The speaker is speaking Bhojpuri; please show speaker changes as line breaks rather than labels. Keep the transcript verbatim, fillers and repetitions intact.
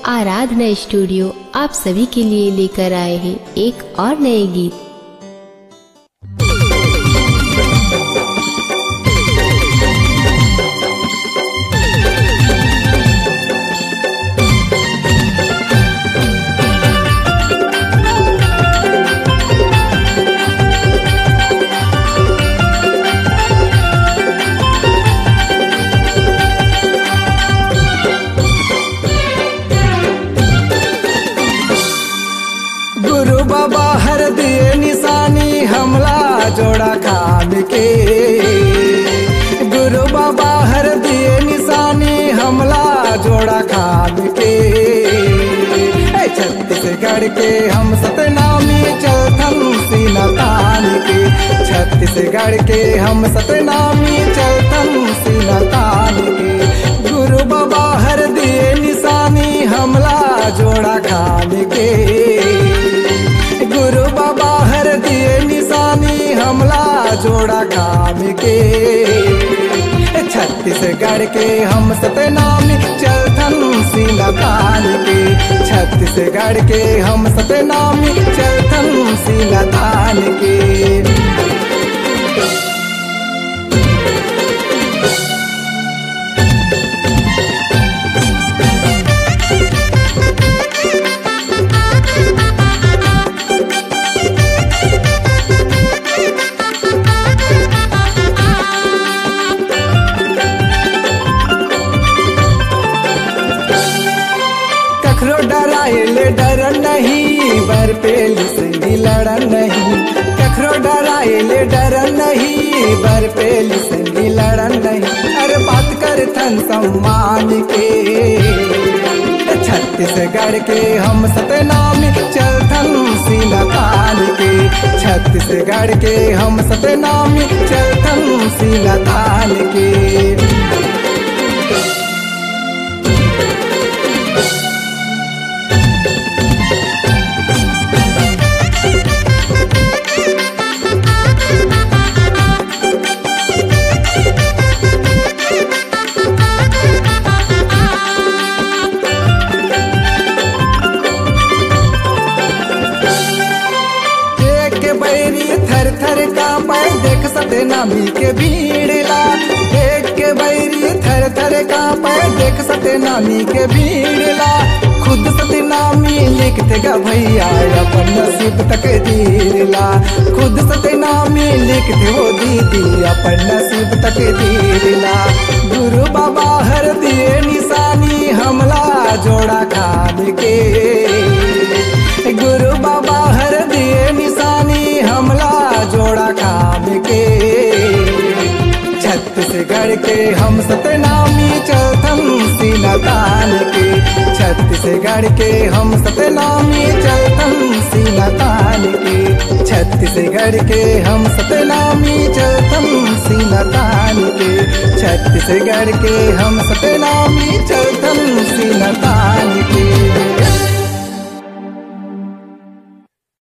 आराधना स्टूडियो आप सभी के लिए लेकर आए हैं एक और नए गीत।
गुरु बाबा हर दिए निशानी हमला जोड़ा खान के। गुरु बाबा हर दिए निशानी हमला जोड़ा खान के। छत्तीसगढ़ के हम सतनामी चलथन सीना तान के। छत्तीसगढ़ के हम सतनामी चलथन सीना तान के। गुरु बाबा हर दिए निशानी हमला जोड़ा खान के। गुरु बाबा हर दिए निशानी हमला जोड़ा खान के। छत्तीसगढ़ के हम सतनामी चलथन सीना तान के। छत्तीसगढ़ के हम सतनामी चलथन सीना तान के। कखरो डराइले डर नहीं बर पेल संगी लड़ नहीं। कखरो डराइले डर नहीं बर पेल संगी लड़ नहीं। अरे बात कर थन सम्मान के। छत्तीसगढ़ के हम सतनामी चलथन सीना तान के। छत्तीसगढ़ के हम सतनामी चलथन सीना तान के। थर थर का पैर देख सतनामी के भीड़ला। देख के बैरी थर थर का पैर देख सतनामी के भीड़ला। खुद सतनामी लिखते गा भैया अपन नसीब तक दीरला। खुद सतनामी लिखते हो दीदी अपन नसीब तक दीरला। गुरु बाबा हर दिए निशानी हमला जोड़ा खान के। गुरु बाबा हर दिए निशानी हमला जोड़ा खान के। छत्तीसगढ़ के हम सतनामी चलथन सीना तान के। छत्तीसगढ़ के हम सतनामी चलथन सीना तान के। छत्तीसगढ़ के हम सतनामी चलथन सीना तान के। छत्तीसगढ़ के हम सतनामी चलथन सीना तान के।